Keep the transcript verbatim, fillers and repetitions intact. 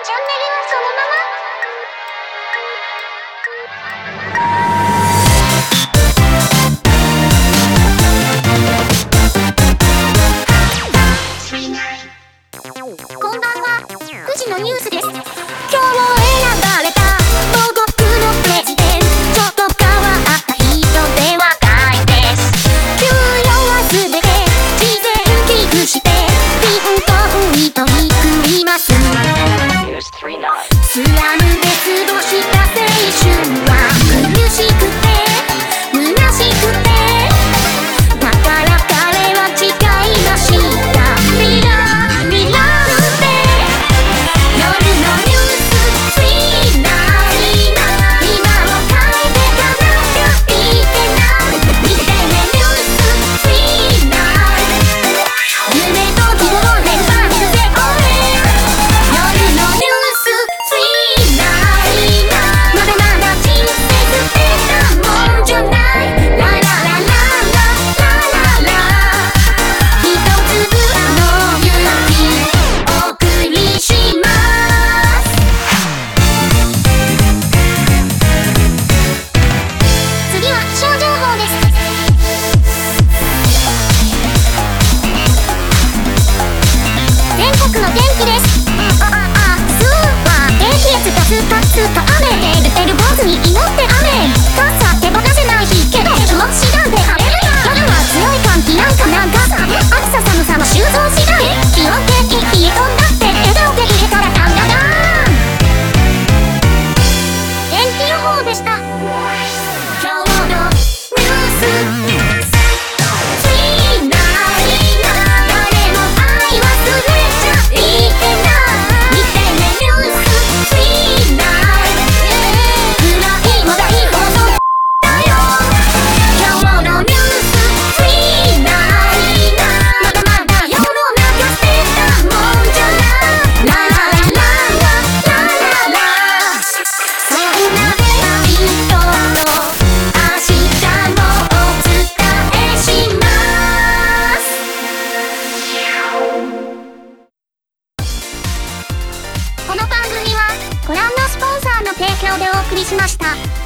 チャンネルはそのまま。こんばんは、くじのニュースです。今日も選ばれた母国のプレジデント、ちょっと変わった人で若いです。給与はすべて事前寄付して貧困に取り組みます。スラムで過ごした青春は苦しくて虚しくて、だから彼は誓いました。ミラーミラーって夜のニュースついないな、今を変えてかなきゃいけない。見てねニュースついない、夢と希望連発で応援。夜のニュースついないな、まだまだ人生捨てたもんじゃない。ララララララララ、一粒の勇気お送りします。次は気象情報です。全国の天気です。あ、あ、あ、明日は低気圧がスカスカ雨で、てるてる坊主に祈って雨。傘手放せない日けど気持ち次第で晴れるな。夜は強い寒気なんかなんかさ、暑さ寒さは収蔵次第。気温的冷え込んだって笑顔で入れたらダンダダーン。天気予報でした。今日のニュースついないな、誰も愛忘れちゃいけない。見てねニュースついない、暗い話題ほどだよ。今日のニュースついないな、まだまだ世の中捨てたもんじゃない。ララララララララ、そんな人の明日もお伝えします。この番組はご覧のスポンサーの提供でお送りしました。